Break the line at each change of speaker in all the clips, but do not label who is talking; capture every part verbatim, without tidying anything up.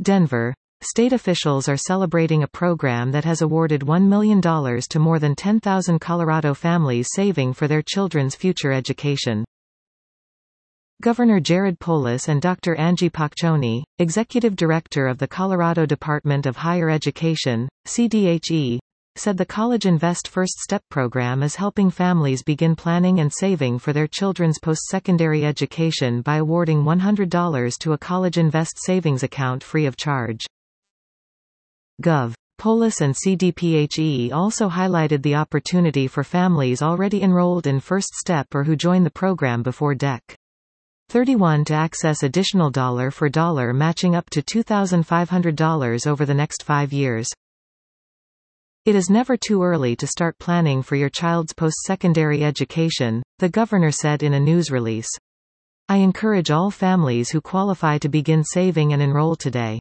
Denver. State officials are celebrating a program that has awarded one million dollars to more than ten thousand Colorado families saving for their children's future education. Governor Jared Polis and Doctor Angie Paccioni, Executive Director of the Colorado Department of Higher Education, C D H E, said the College Invest First Step program is helping families begin planning and saving for their children's post-secondary education by awarding one hundred dollars to a College Invest savings account free of charge. Gov. Polis and C D P H E also highlighted the opportunity for families already enrolled in First Step or who join the program before D E C. thirty-one to access additional dollar-for-dollar matching up to two thousand five hundred dollars over the next five years. It is never too early to start planning for your child's post-secondary education, the governor said in a news release. I encourage all families who qualify to begin saving and enroll today.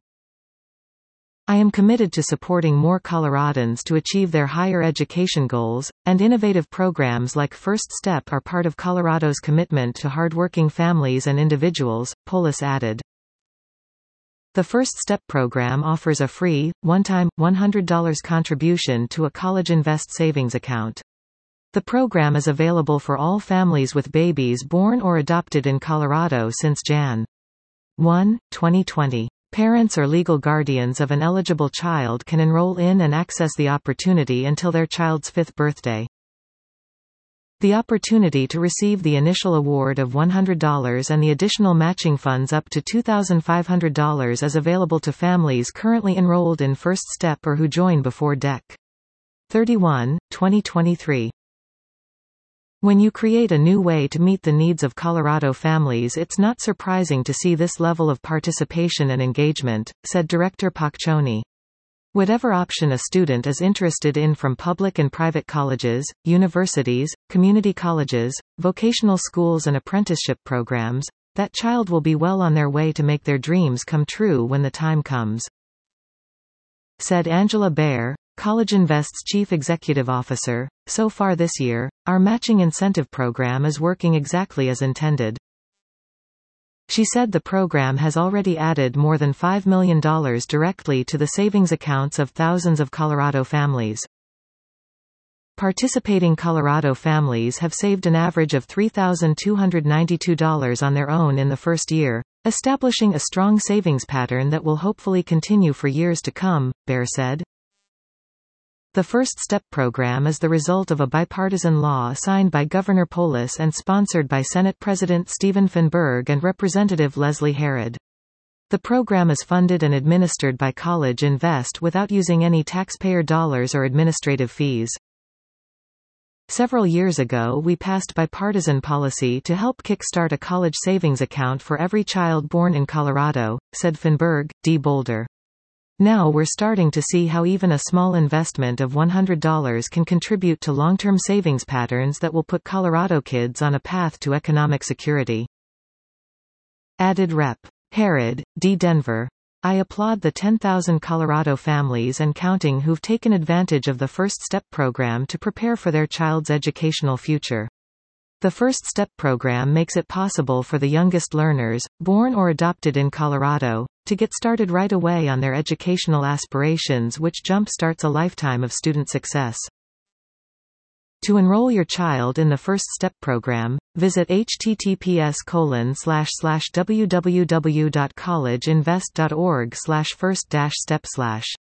I am committed to supporting more Coloradans to achieve their higher education goals, and innovative programs like First Step are part of Colorado's commitment to hardworking families and individuals, Polis added. The First Step program offers a free, one-time, one hundred dollars contribution to a College Invest savings account. The program is available for all families with babies born or adopted in Colorado since January first, twenty twenty. Parents or legal guardians of an eligible child can enroll in and access the opportunity until their child's fifth birthday. The opportunity to receive the initial award of one hundred dollars and the additional matching funds up to two thousand five hundred dollars is available to families currently enrolled in First Step or who join before D E C. thirty-one, twenty twenty-three. When you create a new way to meet the needs of Colorado families, it's not surprising to see this level of participation and engagement, said Director Paccioni. Whatever option a student is interested in, from public and private colleges, universities, community colleges, vocational schools and apprenticeship programs, that child will be well on their way to make their dreams come true when the time comes, said Angela Baer, College Invest's Chief Executive Officer. So far this year, our matching incentive program is working exactly as intended. She said the program has already added more than five million dollars directly to the savings accounts of thousands of Colorado families. Participating Colorado families have saved an average of three thousand two hundred ninety-two dollars on their own in the first year, establishing a strong savings pattern that will hopefully continue for years to come, Baer said. The First Step program is the result of a bipartisan law signed by Governor Polis and sponsored by Senate President Stephen Fenberg and Representative Leslie Herod. The program is funded and administered by College Invest without using any taxpayer dollars or administrative fees. Several years ago we passed bipartisan policy to help kickstart a college savings account for every child born in Colorado, said Fenberg, D. Boulder. Now we're starting to see how even a small investment of one hundred dollars can contribute to long-term savings patterns that will put Colorado kids on a path to economic security. Added Rep. Herod, D. Denver. I applaud the ten thousand Colorado families and counting who've taken advantage of the First Step program to prepare for their child's educational future. The First Step program makes it possible for the youngest learners, born or adopted in Colorado, to get started right away on their educational aspirations, which jump-starts a lifetime of student success. To enroll your child in the First Step program, visit h t t p s colon slash slash w w w dot college invest dot org slash first dash step slash